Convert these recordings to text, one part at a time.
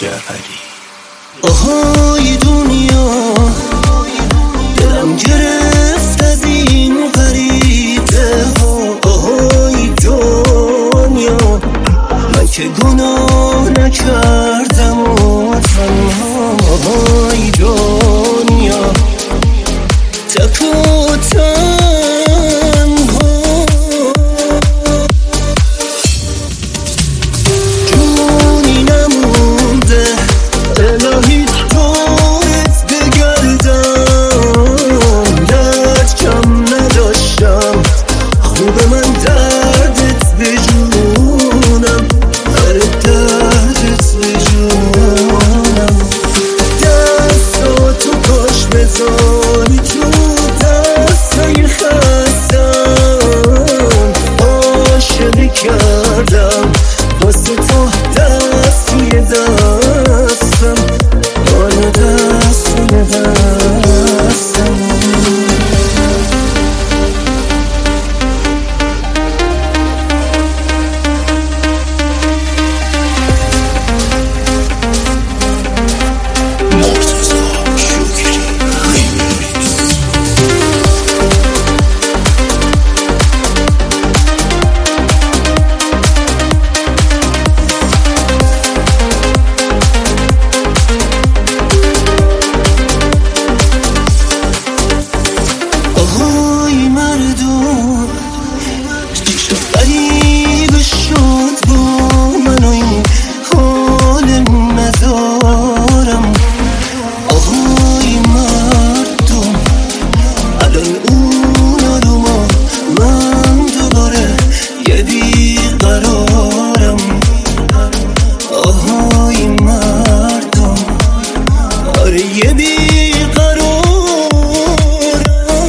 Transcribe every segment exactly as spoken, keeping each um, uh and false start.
جعفری. آهای دنیا دلم گرفت از این غریبه ها. آهای دنیا من که گناه نکردم و تنها. آهای دنیا تک و تنها جونی نمونده. الهی دورت بگردم، درد کم نداشتم. خوب من دردت بجونم، هر دردت بجونم. دستاتو کاش بزانی تو دستای خستم. عاشقی کردم واسه تو دست توی دستم، آن دست توی دستم. یه بیقرارم،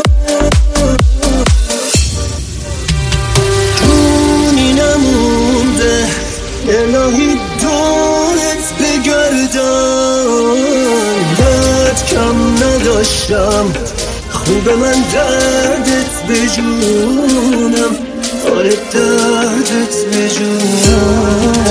جونی نمونده. الهی دورت بگردم، درد کم نداشتم. خوب من دردت بجونم، آره دردت بجونم.